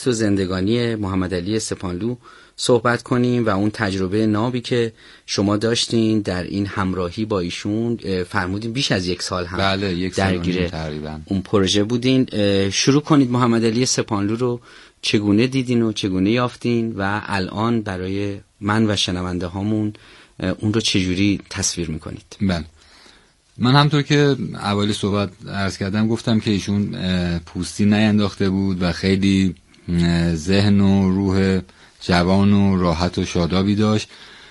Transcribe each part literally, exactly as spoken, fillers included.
زیست و زندگانی محمد علی سپانلو صحبت کنیم و اون تجربه نابی که شما داشتین در این همراهی با ایشون. فرمودین بیش از یک سال هم بله یک سال تقریبا اون پروژه بودین. شروع کنید محمد علی سپانلو رو چگونه دیدین و چگونه یافتین و الان برای من و شنونده هامون اون رو چجوری تصویر میکنید؟ بله، من همطور که اوایل صحبت عرض کردم گفتم که ایشون پوستی نینداخته بود و خیلی ذهن و روح جوان و راحت و شادابی داشت.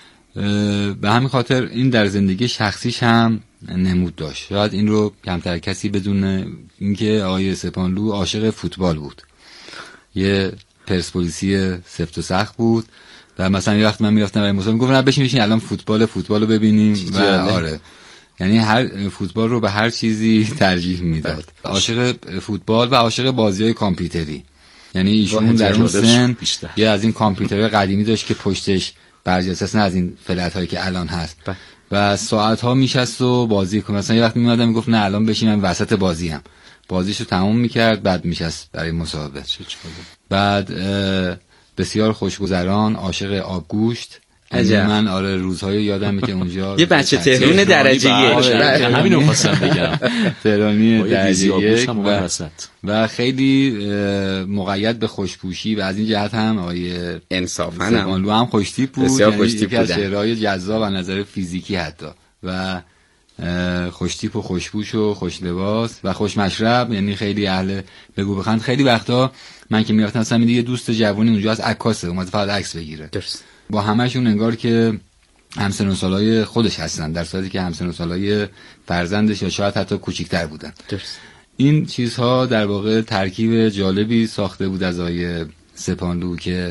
به همین خاطر این در زندگی شخصیش هم نمود داشت. شاید این رو کمتر کسی بدونه، اینکه آقای سپانلو عاشق فوتبال بود، یه پرسپولیسی سفت و سخت بود و مثلا یه وقت من میرفتم برای مسابقه میگفتن بشین بشین الان فوتبال فوتبال رو ببینیم و آره، یعنی هر فوتبال رو به هر چیزی ترجیح میداد. عاشق فوتبال و عاشق بازی‌های کامپیوتری. یعنی ایشون در اون سن یه از این کامپیوترهای قدیمی داشت که پشتش برجسته است، نه از این فلت‌هایی که الان هست ب. و ساعت‌ها میشست و بازی کنه. مثلا یه وقت میومدم میگفت نه الان بشین من وسط بازیام، بازیشو تموم میکرد بعد میشست برای مسابقه. بعد بسیار خوشگذران، عاشق آبگوشت. من آره روزهای یادمه که اونجا یه بچه تهران درجه یک، همینو خواستم بگم، تهرانی درجه یک و, و خیلی مقید به خوشپوشی و از این جهت هم آقای انصافا سپانلو هم خوشتیپ بود، بسیار یعنی خوشتیپ یکی از چهره‌های جذاب از نظر فیزیکی حتی و خوشتیپ و خوشپوش و خوش لباس و خوش مشرب، یعنی خیلی اهل بگو بخند. خیلی وقتا من که میرفتم مثلا میگه دوست جوونی اونجا از عکاسه اومد فقط عکس بگیره. درست. با همه‌شون انگار که همسن و سالای خودش هستن، در صورتی که همسن و سالای فرزندش یا شاید حتی کوچیک‌تر بودن. درست. این چیزها در واقع ترکیب جالبی ساخته بود از آقای سپانلو که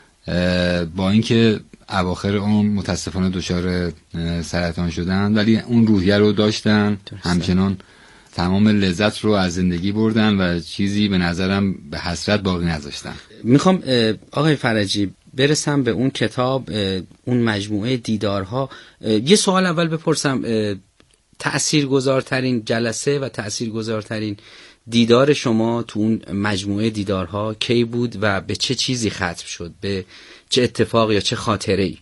با اینکه اواخر اون متاسفانه دچار سرطان شدن ولی اون روحیه رو داشتن. درست. همچنان تمام لذت رو از زندگی بردن و چیزی به نظرم به حسرت باقی نذاشتن. میخوام آقای فرجی برسم به اون کتاب، اون مجموعه دیدارها. یه سوال اول بپرسم، تأثیرگذارترین جلسه و تأثیرگذارترین دیدار شما تو اون مجموعه دیدارها کی بود و به چه چیزی ختم شد؟ به چه اتفاق یا چه خاطره‌ای؟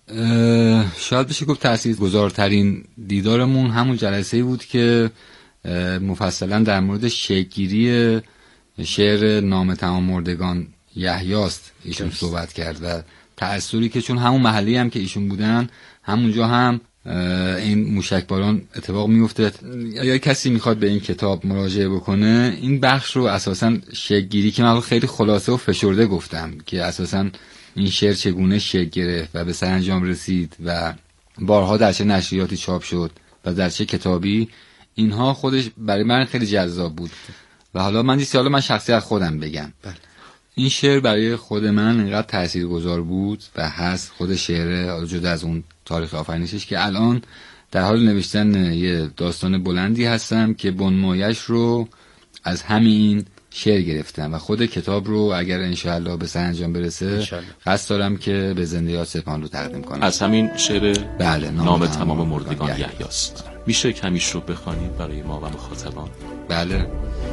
شاید بشه گفت تأثیرگذارترین دیدارمون همون جلسه‌ای بود که مفصلا در مورد شکل‌گیری شعر نام تمام مردگان یحیاست ایشون صحبت کرد و تأثیری که چون همون محلی هم که ایشون بودن همونجا هم این موشکباران اتفاق میفته. یا کسی میخواد به این کتاب مراجعه بکنه این بخش رو اساساً شکل‌گیری که من خیلی خلاصه و فشرده گفتم که اساساً این شعر چگونه شکل گرفت و به سرانجام رسید و بارها در چه نشریاتی چاپ شد و در چه کتابی، اینها خودش برای من خیلی جذاب بود. و حالا من دیگه حالا من شخصی از خودم بگم. بله. این شعر برای خود من اینقدر تاثیرگذار بود و هست خود شعر جدا از اون تاریخ آفرینشش که الان در حال نوشتن یه داستان بلندی هستم که بنمایش رو از همین شعر گرفتم و خود کتاب رو اگر انشاءالله به سرانجام برسه قصد دارم که به زنده یاد سپانلو تقدیم کنم. از همین شعر بله نام, نام تمام مردگان یحیاست. میشه کمیش رو بخوانید برای ما و مخاطبان؟ بله.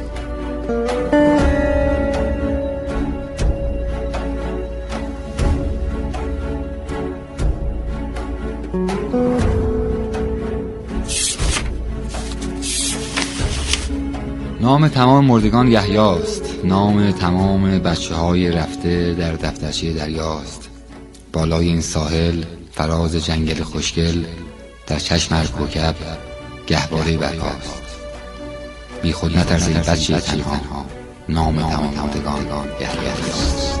نام تمام مردگان یحیاست، نام تمام بچه های رفته در دفترچه دریاست. بالای این ساحل فراز جنگل خوشگل، در چشم هر کوکب گهواره برپاست. بی خود نترس این بچه تنها، نام تمام مردگان یحیاست.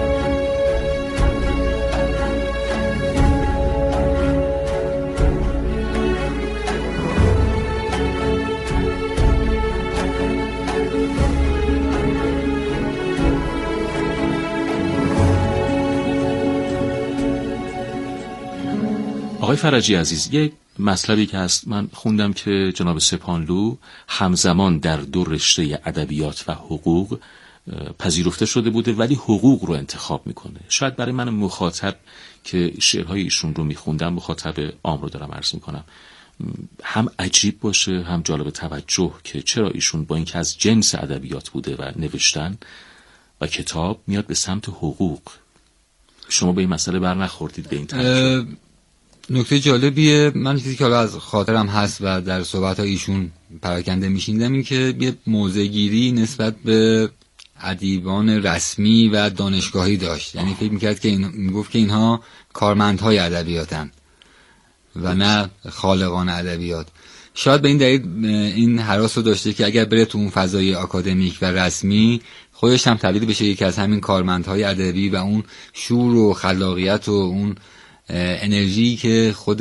آقای فرجی عزیز، یک مطلبی که هست من خوندم که جناب سپانلو همزمان در دو رشته ادبیات و حقوق پذیرفته شده بوده ولی حقوق رو انتخاب میکنه. شاید برای من مخاطب که شعرهای ایشون رو میخوندم، مخاطب عام رو دارم عرض میکنم، هم عجیب باشه هم جالب توجه که چرا ایشون با اینکه از جنس ادبیات بوده و نوشتن و کتاب میاد به سمت حقوق. شما به این مسئله بر نخوردید به این طرف؟ نکته جالبیه، من چیزی که حالا از خاطرم هست و در صحبت‌های ایشون پراکنده میشیندم این که یه موضع‌گیری نسبت به ادیبان رسمی و دانشگاهی داشت. یعنی فکر میکرد که این میگفت که اینها کارمندهای ادبیاتن و نه خالقان ادبیات. شاید به این دلیل این هراس رو داشته که اگر بره تو اون فضای آکادمیک و رسمی خودش هم تبدیل بشه یکی از همین کارمندهای ادبی و اون شور و خلاقیت و اون انرژی که خود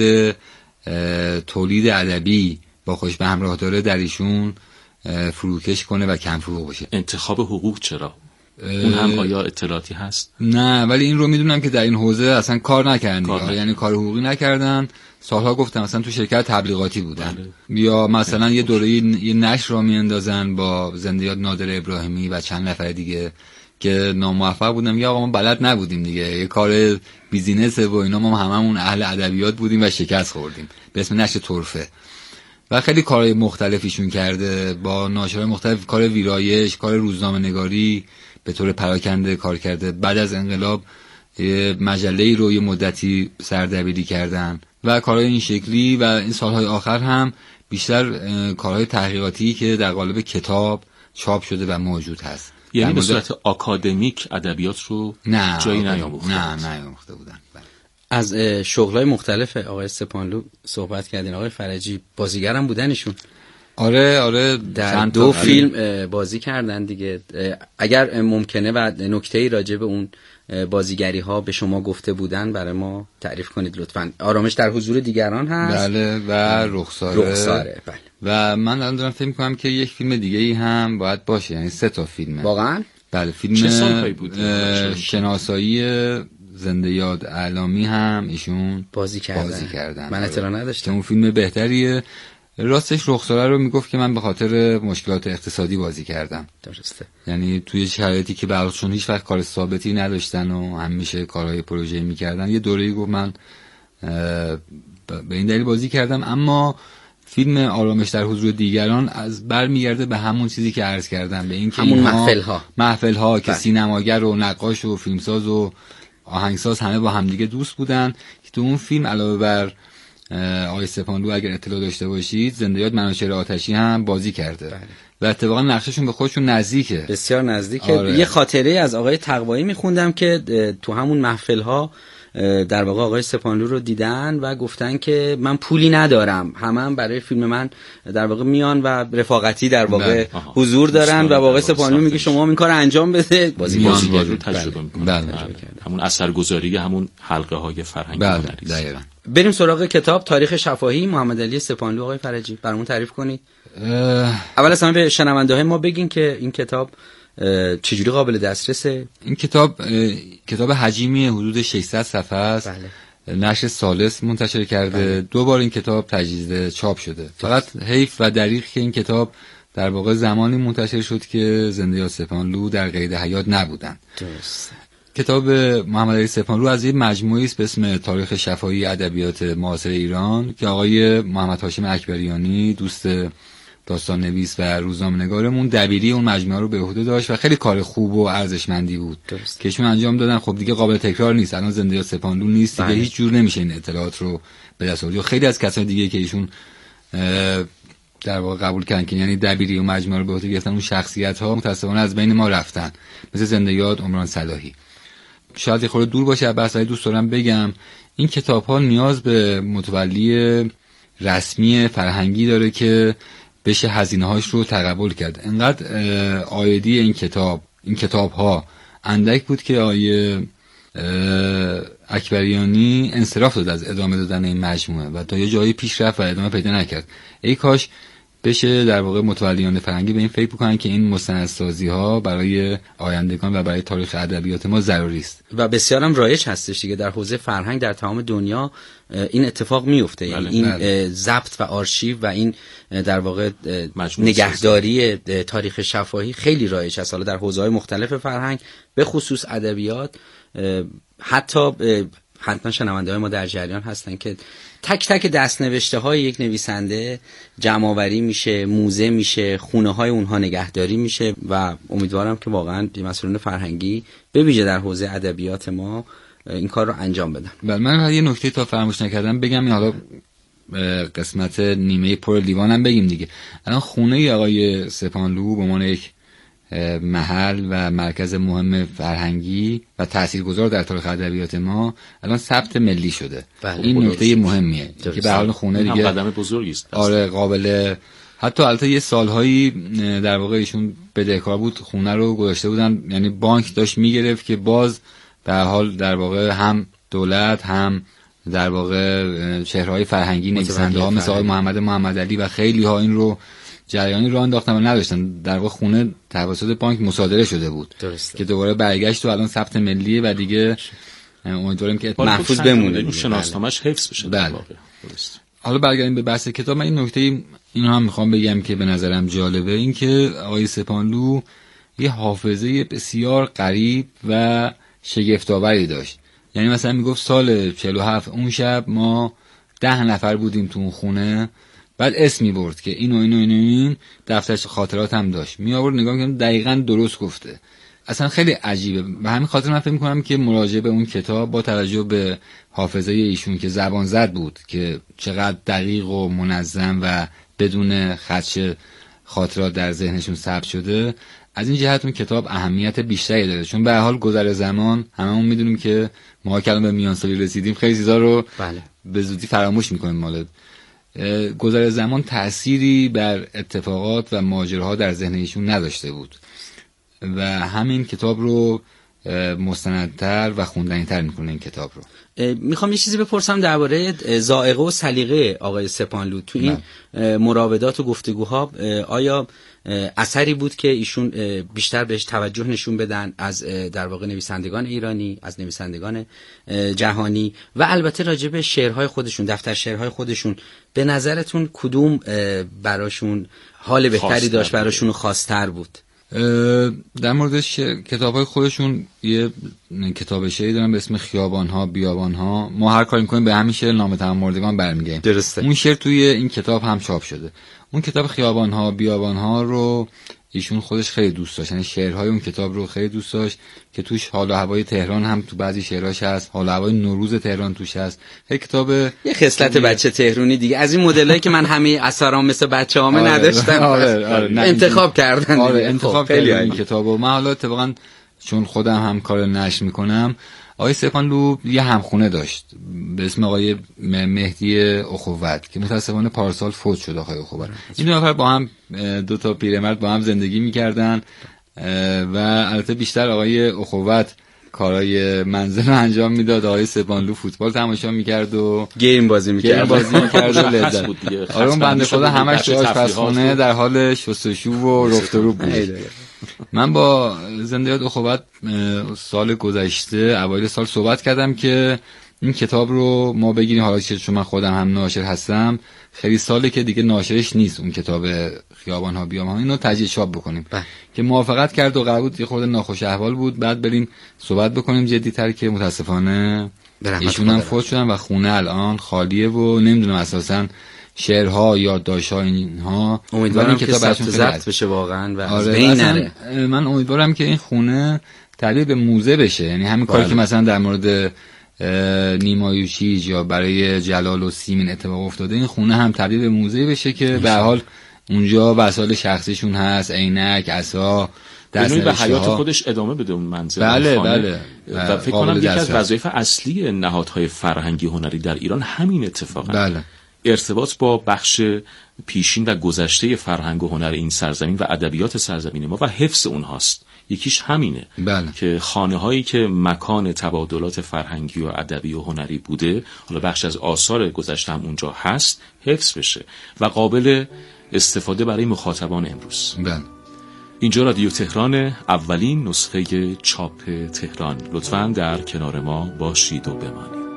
تولید ادبی با خوش به همراه داره در ایشون فروکش کنه و کم فروغ بشه. انتخاب حقوق چرا؟ اون هم آیا اطلاعاتی هست؟ نه، ولی این رو میدونم که در این حوزه اصلا کار نکردن، کار یعنی کار حقوقی نکردن. سالها گفتم مثلا تو شرکت تبلیغاتی بودن. بله. یا مثلا یه دوره یه نشر را میاندازن با زنده یاد نادر ابراهیمی و چند نفر دیگه که ناموفق بودم، یا آقا ما بلد نبودیم دیگه، یه کار بیزینسه و اینا، ما هممون اهل ادبیات بودیم و شکست خوردیم، به اسم نشر طرفه. و خیلی کارهای مختلفیشون کرده با ناشرهای مختلف، کار ویرایش، کار روزنامه نگاری به طور پراکنده کار کرده. بعد از انقلاب مجله‌ای رو یه مدتی سردبیری کردن و کارهای این شکلی. و این سالهای آخر هم بیشتر کارهای تحقیقاتی که در قالب کتاب چاپ شده و موجود هست. یعنی به صورت آکادمیک ادبیات رو نه جایی نیاموخته نه نیاموخته بودن. از شغلای مختلف آقای سپانلو صحبت کردین. آقای فرجی بازیگرم بودن ایشون؟ آره آره، در دو فیلم بازی کردن دیگه. اگر ممکنه و نکته‌ای راجع به اون بازیگری ها به شما گفته بودن برای ما تعریف کنید لطفاً. آرامش در حضور دیگران هست. بله، و رخساره. رخساره بله. و من الان دارم فکر می‌کنم که یک فیلم دیگه ای هم باید باشه، یعنی سه تا فیلمه. واقعاً؟ بله، فیلم چه سالهایی بود؟ شناسایی زنده یاد اعلامی هم ایشون بازی کردن. بازی کردن. من اطلاع نداشتم. اون فیلم بهتریه. راستش رخساره رو میگفت که من به خاطر مشکلات اقتصادی بازی کردم. درسته. یعنی توی شرایطی که براشون هیچ وقت کار ثابتی نداشتن و همیشه کارهای پروژه‌ای میکردن، یه دوره‌ای گفت من به این دلیل بازی کردم. اما فیلم آرامش در حضور دیگران از برمیگرده به همون چیزی که عرض کردم، به این که همون محفل‌ها محفل‌ها که سینماگر و نقاش و فیلمساز و آهنگساز همه با همدیگه دوست بودن. که تو اون فیلم علاوه بر آقای سپانلو اگر اطلاع داشته باشید، زنده یاد منوچهر آتشی هم بازی کرده. بله. و اتفاقا نقششون به خودشون نزدیکه، بسیار نزدیکه. آره. یه خاطره از آقای تقوایی میخوندم که تو همون محفل‌ها در واقع آقای سپانلو رو دیدن و گفتن که من پولی ندارم، همه هم برای فیلم من در واقع میان و رفاقتی در واقع حضور دارن و آقای سپانلو میگه شما این کار انجام بده، بازیگر رو تجربه میکنن. همون اثرگذاری همون حلقه های فرهنگی هنری. دقیقاً. بریم سراغ کتاب تاریخ شفاهی محمد علی سپانلو. آقای فرجی برامون تعریف کنید. اول از همه به شنونده های ما بگین که این کتاب چجوری قابل دسترسه؟ این کتاب کتاب حجیمی حدود ششصد صفحه است. بله. نشر ثالث منتشر کرده. بله. دو بار این کتاب تجدید چاپ شده. فقط حیف و دریغ که این کتاب در واقع زمانی منتشر شد که زنده یاد سپانلو در قید حیات نبودن. درست. کتاب محمد علی سپانلو از یک مجموعه‌ای است به اسم تاریخ شفاهی ادبیات معاصر ایران که آقای محمد هاشم اکبریانی، دوست داستان نویس و روزنامه‌نگارمون، دبیری اون مجموعه رو به عهده داشت و خیلی کار خوب و ارزشمندی بود درست. که ایشون انجام دادن. خب دیگه قابل تکرار نیست، الان زنده یاد سپانلو نیست دیگه، هیچ جور نمیشه این اطلاعات رو به دست آورد. خیلی از کسان دیگه که ایشون در واقع قبول کردن که یعنی دبیری و مجموعه رو به عهده گرفتن، اون شخصیت‌ها متأسفانه از بین ما رفتن، مثل زنده یاد عمران صلاحی. شاید یه خورده دور باشه بحث، ولی دوست دارم بگم این کتاب‌ها نیاز به متولی رسمی فرهنگی داره که بشه هزینه‌هاش رو تقبل کرد. انقدر عایدی این کتاب این کتاب‌ها اندک بود که آیه اکبریانی انصراف داد از ادامه دادن این مجموعه و تا یه جایی پیش رفت و ادامه پیدا نکرد. ای کاش بشه در واقع متولیان فرهنگی به این فکر بکنن که این مستندسازی ها برای آیندگان و برای تاریخ ادبیات ما ضروری است و بسیار هم رایج هستش دیگه در حوزه فرهنگ در تمام دنیا این اتفاق میفته. یعنی این ضبط و آرشیو و این در واقع نگهداری تاریخ شفاهی خیلی رایج است. حالا در حوزه‌های مختلف فرهنگ به خصوص ادبیات، حتی حتما شنونده‌های ما در جریان هستن که تک تک دست‌نوشته های یک نویسنده جمع‌آوری میشه، موزه میشه، خونه های اونها نگهداری میشه و امیدوارم که واقعا مسئولان فرهنگی به ویژه در حوزه ادبیات ما این کار رو انجام بدن. بله، من یه نکته تا فراموش نکردم بگم، این حالا قسمت نیمه پر لیوانم بگیم دیگه. الان خونه آقای سپانلو به عنوان یک محل و مرکز مهم فرهنگی و تاثیرگذار در تاریخ ادبیات ما الان ثبت ملی شده. بله، این نکته مهمیه که به حال خونه دیگه قدم بزرگی است. آره قابل، حتی البته یه سالهایی در واقع ایشون بدهکار بود، خونه رو گذاشته بودن، یعنی بانک داشت میگرفت که باز به حال در واقع هم دولت هم در واقع چهره‌های فرهنگی نویسنده ها مثل آقای محمد محمدعلی و خیلی ها این رو جریانی رو انداختن و نداشتن. در واقع خونه توسط بانک مصادره شده بود. درسته. که دوباره برگشت و الان ثبت ملیه و دیگه امیدواریم که محفوظ بمونه، این شناسنامه‌اش حفظ بشه. بله. حالا برگردیم به بحث کتاب. من این نکته اینو هم میخوام بگم که به نظرم جالبه، این که آقای سپانلو یه حافظه بسیار غریب و شگفت‌آوری داشت. یعنی مثلا میگفت سال چهل و هفت اون شب ما ده نفر بودیم تو اون خونه، بعد اسم میبرد که اینو اینو اینو این دفترش خاطرات هم داشت، می آورد نگاه می‌کردم دقیقاً درست گفته. اصلا خیلی عجیبه. به همین خاطر من فکر می‌کنم که مراجعه به اون کتاب با توجه به حافظه ایشون که زبان زد بود، که چقدر دقیق و منظم و بدون خدش خاطرات در ذهنشون ثبت شده، از این جهت اون کتاب اهمیت بیشتری داره، چون به هر حال گذر زمان هممون میدونیم که ما که الان به میانسالی رسیدیم خیلی چیزا رو بله. به زودی فراموش می‌کنیم. مال گذر زمان تأثیری بر اتفاقات و ماجراها در ذهن ایشون نداشته بود و همین کتاب رو مستندتر و خوندنی‌تر میکنه. این کتاب رو میخوام یه چیزی بپرسم درباره ذائقه و سلیقه آقای سپانلو تو این مراودات و گفتگوها. آیا اثری بود که ایشون بیشتر بهش توجه نشون بدن از در واقع نویسندگان ایرانی، از نویسندگان جهانی و البته راجع به شعرهای خودشون، دفتر شعرهای خودشون، به نظرتون کدوم براشون حال بهتری داشت، براشون خاص‌تر بود؟ در مورد کتاب‌های خودشون یه کتاب شعری دارم به اسم خیابان‌ها بیابان‌ها. ما هر کاری می‌کنیم به همین شعر نام تمام مردگان برمیگردیم. درسته. اون شعر توی این کتاب هم چاپ شده. اون کتاب خیابان‌ها بیابان‌ها رو ایشون خودش خیلی دوست داشت، یعنی شعرهای اون کتاب رو خیلی دوست داشت که توش حال و هوای تهران هم تو بعضی شعراش هست، حال و هوای نوروز تهران توش هست. خیلی کتاب یه خصلت بچه تهرانی دیگه، از این مدلایی که من همه اثرام مثل بچه‌هامه آره نداشتم. آره آره انتخاب کردن. آره انتخاب خیلی کردن این کتابو. من حالا اتفاقا چون خودم هم کار نشر میکنم، آقای سپانلو یه همخونه داشت به اسم آقای مهدی اخوت که متاسفانه پارسال فوت شد. آقای اخوت این دو نفر با هم، دو تا پیرمرد با هم زندگی میکردن و البته بیشتر آقای اخوت کارهای منزل رو انجام میداد، آقای سپانلو فوتبال تماشا میکرد و گیم بازی میکرد گیم بازی میکرد و لذت. آره اون بنده خدا همش تو آشپزخونه در حال شستشو و رفت و رو بود. من با زندیات اخوت سال گذشته اوایل سال صحبت کردم که این کتاب رو ما بگیریم، حالا که چون من خودم هم ناشر هستم خیلی ساله که دیگه ناشرش نیست اون کتاب خیابان‌ها بیابان‌ها، اینو تجدید چاپ بکنیم بح. که موافقت کرد و قرار بود یه خورده ناخوش احوال بود بعد بریم صحبت بکنیم جدی‌تر، که متاسفانه ایشون هم فوت شدن و خونه الان خالیه و نمیدونم اساساً شعرها، یادداشت‌ها، اینها. امیدوارم که ثبت ضبط بشه واقعا و آره از بین نره. من امیدوارم که این خونه تبدیل به موزه بشه، یعنی همین کاری که مثلا در مورد نیمایوشیج یا برای جلال و سیمین اتفاق افتاده، این خونه هم تبدیل به موزه بشه که به هر حال اونجا وسایل شخصیشون هست، عینک، عصا، دست به حیات خودش ادامه بده اون منزل. بله بله. و فکر کنم یکی از وظایف اصلی نهادهای فرهنگی هنری در ایران همین اتفاقه. بله. ارتباط با بخش پیشین و گذشته فرهنگ و هنر این سرزمین و ادبیات سرزمین ما و حفظ اونهاست. یکیش همینه. بله. که خانه هایی که مکان تبادلات فرهنگی و ادبی و هنری بوده، حالا بخش از آثار گذشته هم اونجا هست، حفظ بشه و قابل استفاده برای مخاطبان امروز. بله. اینجا رادیو تهران، اولین نسخه چاپ تهران. لطفاً در کنار ما باشید و بمانید.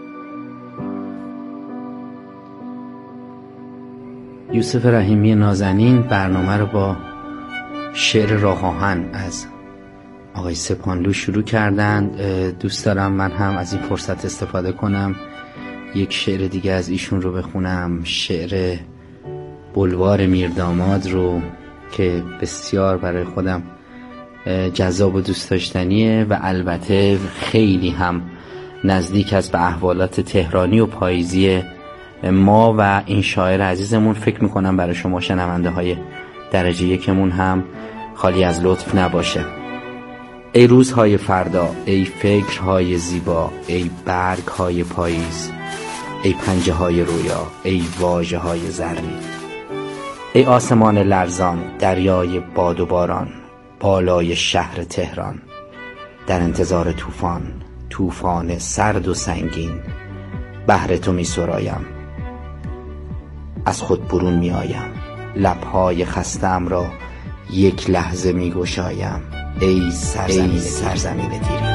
یوسف رحیمی نازنین برنامه رو با شعر راه آهن از آقای سپانلو شروع کردن. دوست دارم من هم از این فرصت استفاده کنم یک شعر دیگه از ایشون رو بخونم، شعر بلوار میرداماد رو که بسیار برای خودم جذاب و دوست داشتنیه و البته خیلی هم نزدیک است به احوالات تهرانی و پاییزی ما و این شاعر عزیزمون. فکر میکنم برای شما شنونده های درجه یکمون هم خالی از لطف نباشه. ای روزهای فردا، ای فکرهای زیبا، ای برگهای پاییز، ای پنجه های رویا، ای واژه های زرین، ای آسمان لرزان، دریای باد و باران، بالای شهر تهران، در انتظار طوفان، طوفان سرد و سنگین، بهر تو می سرایم، از خود برون می آیم، لبهای خستم را یک لحظه می گشایم، ای سرزمین, ای سرزمین دیرین.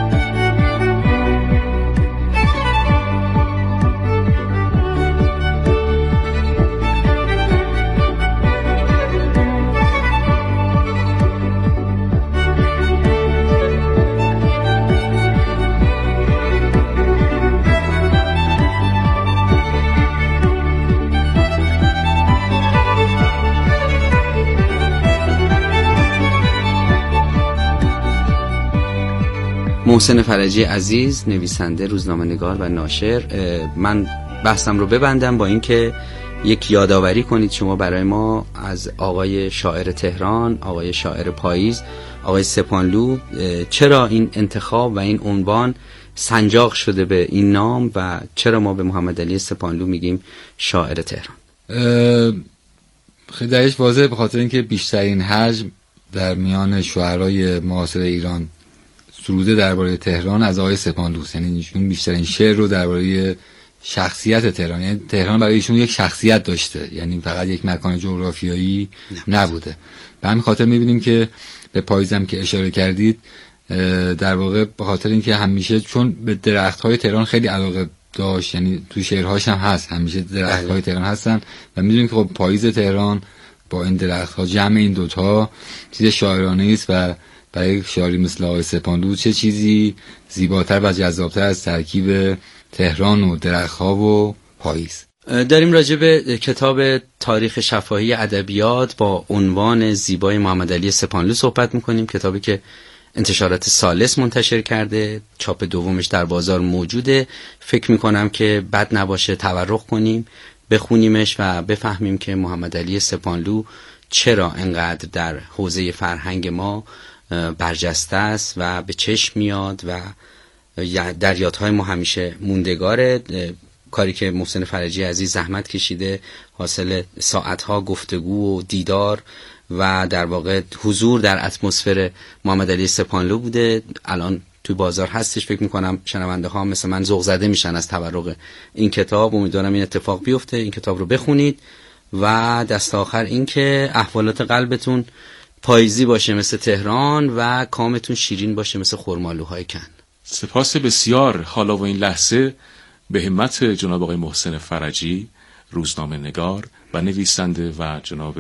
محسن فرجی عزیز، نویسنده، روزنامه‌نگار و ناشر. من بحثم رو ببندم با اینکه یک یادآوری کنید شما برای ما از آقای شاعر تهران، آقای شاعر پاییز، آقای سپانلو، چرا این انتخاب و این عنوان سنجاق شده به این نام و چرا ما به محمد علی سپانلو میگیم شاعر تهران؟ خیلی درش واضحه، به خاطر اینکه بیشترین حجم در میان شاعرای معاصر ایران سروده درباره تهران از آقای سپانلو، یعنی ایشون بیشترین شعر رو درباره شخصیت تهران، یعنی تهران برای ایشون یک شخصیت داشته، یعنی فقط یک مکان جغرافیایی نبوده. به همین خاطر می‌بینیم که به پاییزم که اشاره کردید، در واقع به خاطر اینکه همیشه چون به درخت‌های تهران خیلی علاقه داشت، یعنی تو شعرهاش هم هست، همیشه درخت‌های تهران هستن و می‌دونیم که خب پاییز تهران با این درخت‌ها، جمع این دوتا چیز شاعرانه است و برای شاعری مثل آقای سپانلو چه چیزی زیباتر و جذابتر از ترکیب تهران و درخت‌ها و پاییز. داریم راجع به کتاب تاریخ شفاهی ادبیات با عنوان زیبای محمد علی سپانلو صحبت می‌کنیم، کتابی که انتشارات ثالث منتشر کرده، چاپ دومش در بازار موجوده. فکر می‌کنم که بد نباشه تورق کنیم، بخونیمش و بفهمیم که محمد علی سپانلو چرا انقدر در حوزه فرهنگ ما برجسته است و به چشم میاد و در یادهای ما همیشه موندگاره. کاری که محسن فرجی عزیز زحمت کشیده حاصل ساعتها گفتگو و دیدار و در واقع حضور در اتمسفر محمد علی سپانلو بوده. الان توی بازار هستش. فکر میکنم شنونده ها مثل من ذوق زده میشن از تورق این کتاب. امیدوارم این اتفاق بیفته، این کتاب رو بخونید و دست آخر این که احوالات قلبتون پاییزی باشه مثل تهران و کامتون شیرین باشه مثل خرمالوهای کن. سپاس بسیار. حالا و این لحظه به همت جناب آقای محسن فرجی، روزنامه نگار و نویسنده، و جناب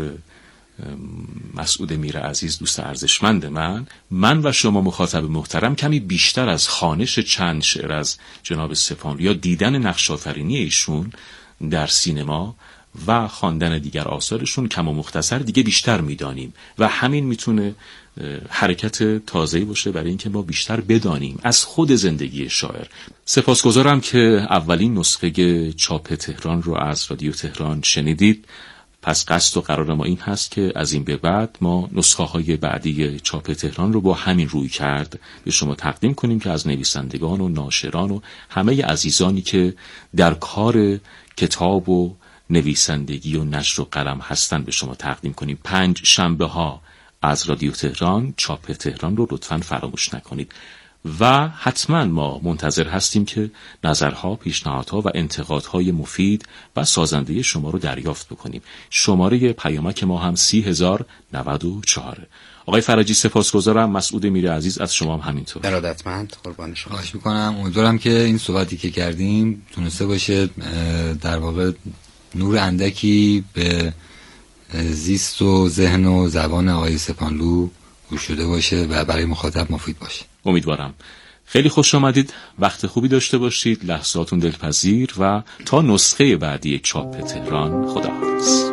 مسعود میر عزیز، دوست ارزشمند من من و شما مخاطب محترم کمی بیشتر از خوانش چند شعر از جناب سپانلو یا دیدن نقش آفرینی ایشون در سینما و خواندن دیگر آثارشون کم و مختصر دیگه بیشتر میدانیم و همین میتونه حرکت تازه‌ای باشه برای اینکه ما بیشتر بدانیم از خود زندگی شاعر. سپاسگزارم که اولین نسخه چاپ تهران رو از رادیو تهران شنیدید. پس قصد و قرار ما این هست که از این به بعد ما نسخه های بعدی چاپ تهران رو با همین روی کرد به شما تقدیم کنیم که از نویسندگان و ناشران و همه عزیزانی که در کار کتاب و نویسندگی و نشر و قلم هستن به شما تقدیم کنیم. پنج شنبه ها از رادیو تهران چاپ تهران رو لطفاً فراموش نکنید و حتما ما منتظر هستیم که نظرها، پیشنهادها و انتقادهای مفید و سازنده شما رو دریافت بکنیم. شماره پیامک ما هم سی هزار نود و چهار. آقای فرجی سپاسگزارم. مسعود میر عزیز از شما هم همینطور. ارادتمند، قربان شما. خواهش میکنم. امیدوارم که این صحبتی که کردیم تونسته باشه در واقع نور اندکی به زیست و ذهن و زبان آقای سپانلو گوش شده باشه و برای مخاطب مفید باشه. امیدوارم. خیلی خوش آمدید، وقت خوبی داشته باشید، لحظاتون دلپذیر و تا نسخه بعدی چاپ تهران، خداحافظ.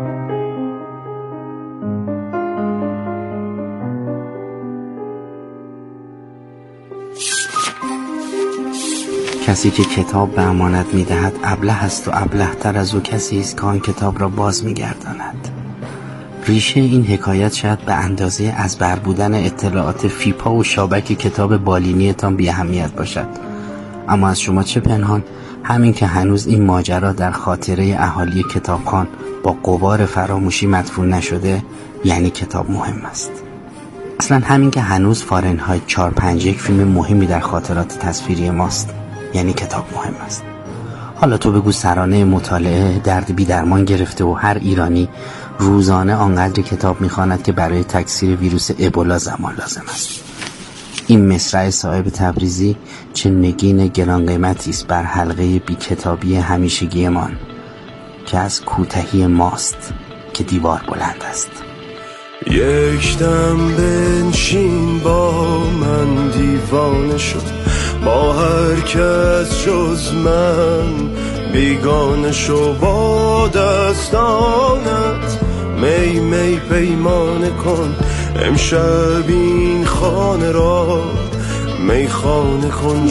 کسی که کتاب به امانت می‌دهد ابله است و ابله‌تر از او کسی است که آن کتاب را باز می‌گرداند. ریشه این حکایت شاید به اندازه از بر بودن اطلاعات فیپا و شابک کتاب بالینیتان بی اهمیت باشد، اما از شما چه پنهان همین که هنوز این ماجرا در خاطره اهالی کتابخوان با غبار فراموشی مدفون نشده، یعنی کتاب مهم است. اصلا همین که هنوز فارنهایت چهار پنج یک فیلم مهمی در خاطرات تصویری ماست، یعنی کتاب مهم است. حالا تو بگو سرانه مطالعه درد بی درمان گرفته و هر ایرانی روزانه آنقدر کتاب میخواند که برای تکثیر ویروس ابولا زمان لازم است. این مصرع صاحب تبریزی چه نگین گران قیمتی است بر حلقه بی کتابی همیشگیمان که از کوتاهی ماست که دیوار بلند است. یک دم بنشین با من دیوانه شد، با هر کس جز من بیگانه شو، با دستانت می می پیمانه کن، امشب این خانه را می خانه کن.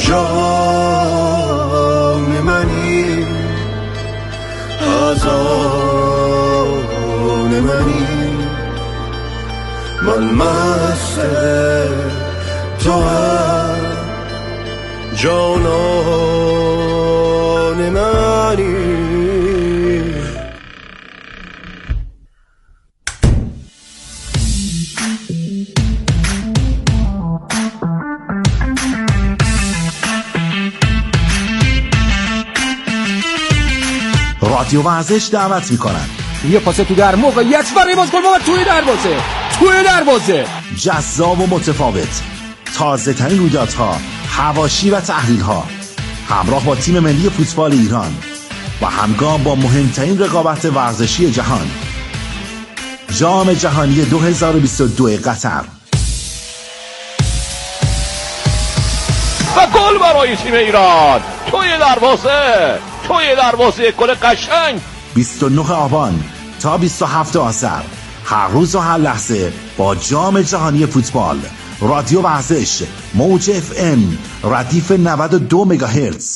جان منی از آن منی، من مست تو هم جانان منی. رادیو ورزش دعوت میکنن. یه پاسه تو در موقعیت برای بازگل و توی دروازه، توی دروازه. جذاب و متفاوت، تازه ترین رویدادها، حواشی و تحلیل ها، همراه با تیم ملی فوتبال ایران و همگام با مهمترین رقابت ورزشی جهان، جام جهانی دو هزار و بیست و دو قطر. و گل برای تیم ایران توی دروازه، توی دروازه، گل قشنگ. بیست و نه آبان تا بیست و هفتم آذر، هر روز و هر لحظه با جام جهانی فوتبال. رادیو ورزش، موج اف ام، ردیف نود و دو مگاهرتز.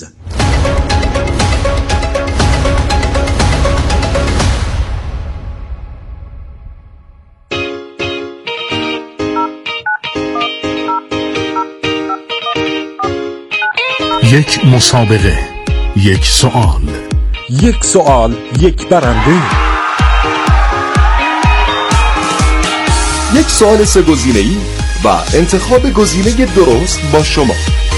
یک مسابقه، یک سوال، یک سوال، یک برنده. یک سوال سه گزینه‌ای و انتخاب گزینه درست با شما.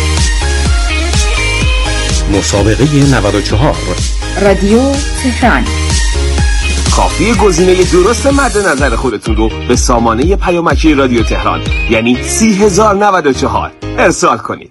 مسابقه نود و چهار رادیو تهران. کافی گزینه درست مد نظر خودتون رو به سامانه پیامکی رادیو تهران یعنی سی هزار و نود و چهار ارسال کنید.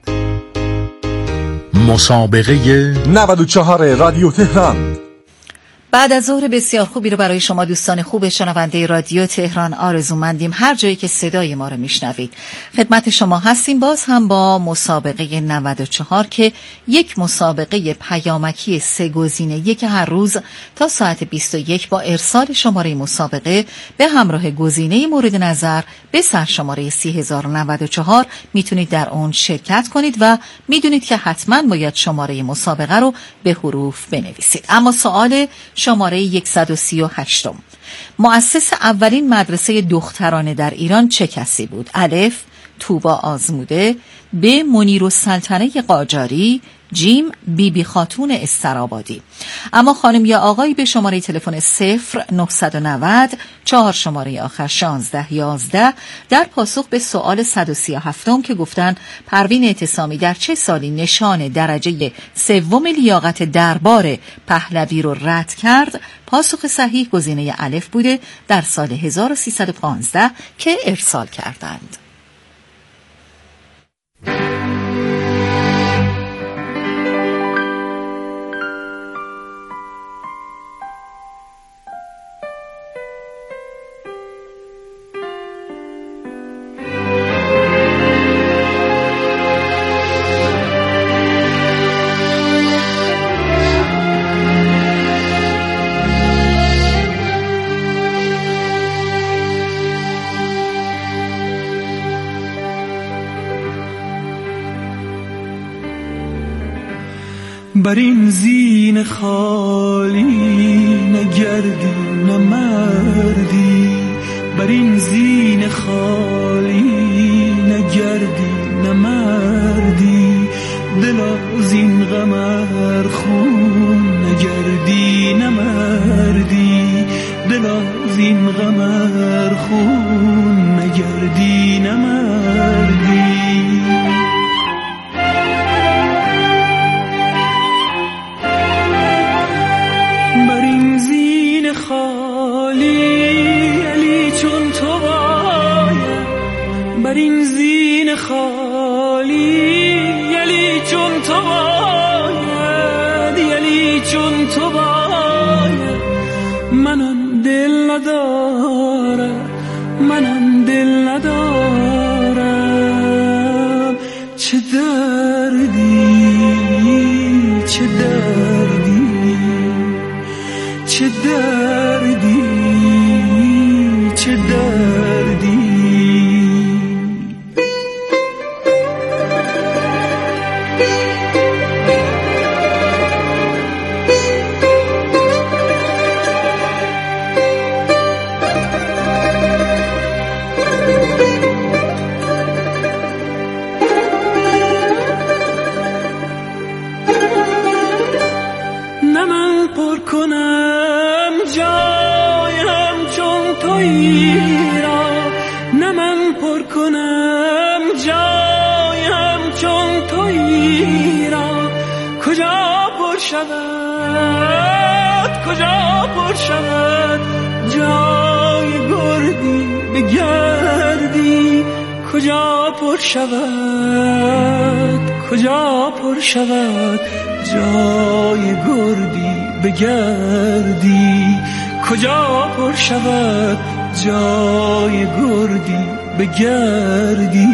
مسابقه نود و چهار رادیو تهران. بعد از ظهر بسیار خوبی رو برای شما دوستان خوب شنونده رادیو تهران آرزومندیم، هر جایی که صدای ما رو میشنوید. خدمت شما هستیم باز هم با مسابقه نود و چهار که یک مسابقه پیامکی سه گزینه‌ای که هر روز تا ساعت بیست و یک با ارسال شماره مسابقه به همراه گزینه مورد نظر به سرشماره سی هزار و نود و چهار میتونید در اون شرکت کنید و میدونید که حتما باید شماره مسابقه رو به حروف بنویسید. اما سوال شماره صد و سی و هشت، مؤسس اولین مدرسه دخترانه در ایران چه کسی بود؟ الف توبا آزموده، ب منیرالسلطنه قاجاری، جیم بی بی خاتون استرابادی. اما خانم یا آقایی به شماره تلفن صفر نهصد و نود چهار شماره آخر شانزده یازده در پاسخ به سوال صد و سی و هفت که گفتن پروین اعتصامی در چه سالی نشان درجه سوم لیاقت دربار پهلوی رو رد کرد، پاسخ صحیح گزینه الف بوده، در سال هزار و سیصد و پانزده که ارسال کردند. بر این زین خالی نگردی نه مردی، بر این زین خالی نگردی نه مردی، دلا زین غمر خون نگردی نه مردی، دلا زین غمر خون نگردی نه مردی. بر این زین خالی علی چون تو باید، بر این زین خالی علی چون تو باید، علی چون تو باید. منم دل ندارم، منم دل ندارم، چه دردی چه دردی چه دردی چه دردی. نه من پر کنم جایم چون تویی را، نه من پر کنم جایم چون تویی را، کجا پر شود کجا پر شود جای گردی بگردی، کجا پر شود کجا پر شود جای گردی بگردی، کجا پر شود جای گردی بگردی.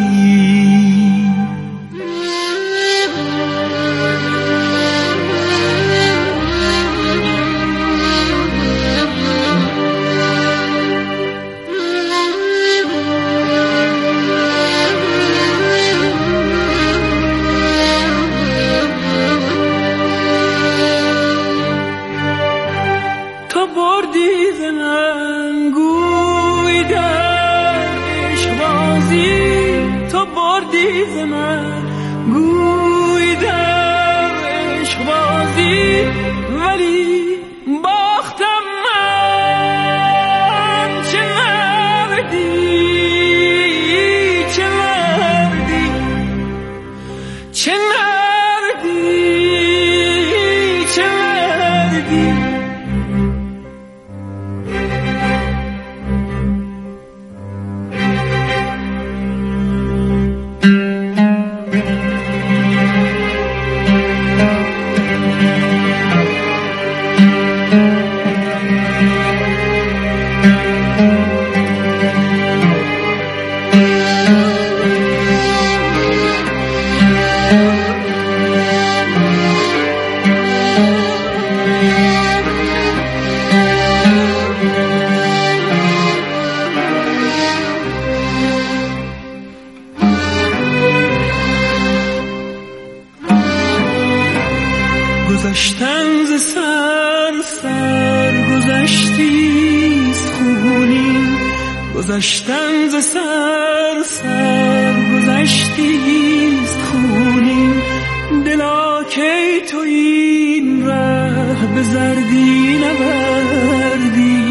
گذشتن ز سر سر گذشتیست خونی، گذشتن ز سر سر گذشتیست خونی، دلا کی تو این ره به زردی نوردی،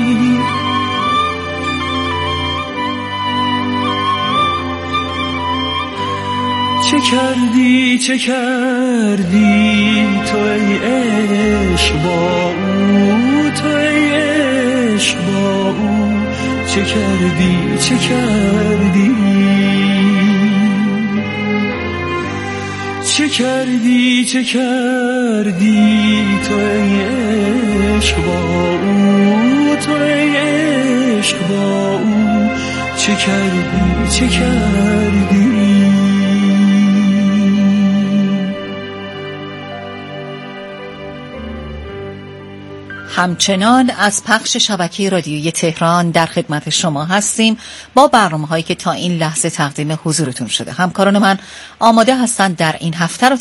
چه کردی چه کردی تو ای عشق با او، تو ای عشق با او، چه کردی چه کردی چه کردی چه کردی تو ای عشق با او، تو ای عشق با او، چه کردی چه کردی. همچنان از پخش شبکه رادیویی تهران در خدمت شما هستیم با برنامه‌هایی که تا این لحظه تقدیم حضورتون شده. همکاران من آماده هستند در این هفته رو